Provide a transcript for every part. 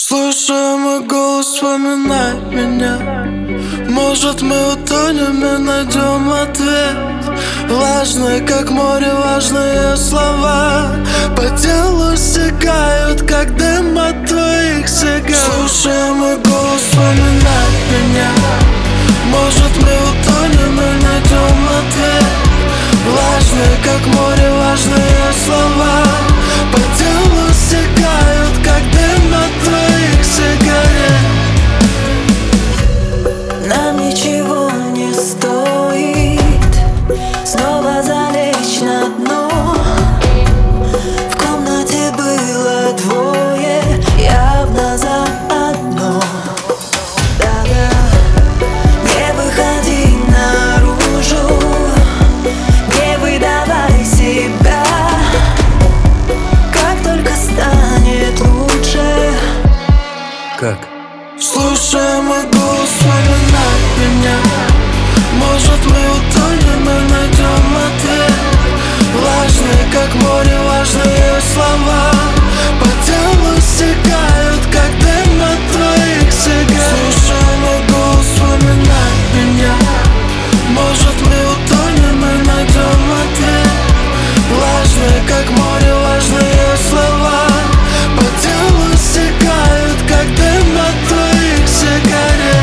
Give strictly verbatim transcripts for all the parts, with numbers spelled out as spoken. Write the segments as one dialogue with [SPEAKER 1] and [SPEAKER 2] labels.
[SPEAKER 1] Слушай мой голос, вспоминай меня. Может, мы утонем и найдем ответ. Влажные, как море, важные слова по телу стекают, как дым от твоих сигар. Слушай мой голос, вспоминай меня. Может, мы утонем и найдем ответ. Влажные, как море, важные слова по телу стекают, как дым от твоих сигарет.
[SPEAKER 2] Нам ничего не стоит снова залечь на дно. В комнате было двое, явно заодно. Да-да, не выходи наружу, не выдавай себя. Как только станет лучше.
[SPEAKER 3] Как?
[SPEAKER 1] Слушай мой голос, вспоминай меня. Может, мы утонем и найдем ответ. Влажные, как море, важные слова по телу стекают, как дым от твоих сигар. Слушай мой голос, вспоминай меня. Может, мы утонем и найдем ответ. Влажные, как море, важные слова по телу стекают, как дым от твоих сигарет.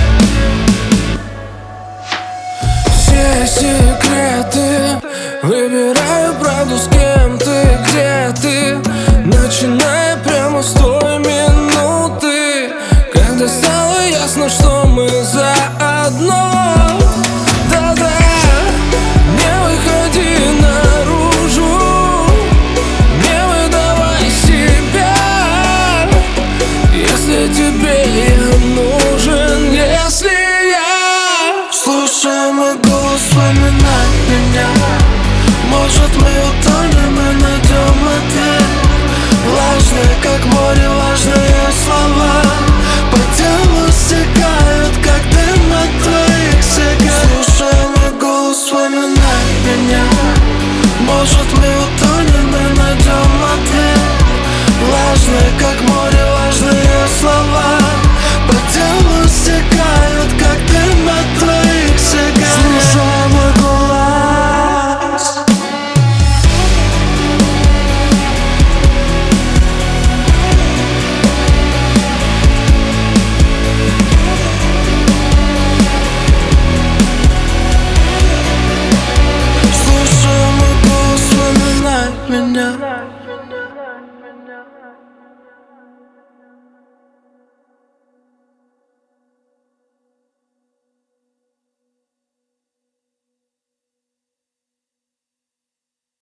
[SPEAKER 4] Все секреты, выбираю правду, с кем ты, где ты. Начиная прямо с той минуты, когда стало ясно, что мы заодно. Да-да, не выходи наружу, не выдавай себя. Если тебе я нужен, если я.
[SPEAKER 1] Слушай мой голос, вспоминай меня. Может, мы утонем и найдем ответ. Влажные, как море, важные слова по телу стекают, как дым от твоих сигар. Слушай мой голос, вспоминай меня. Может, мы утонем и найдем ответ. Влажные, как море,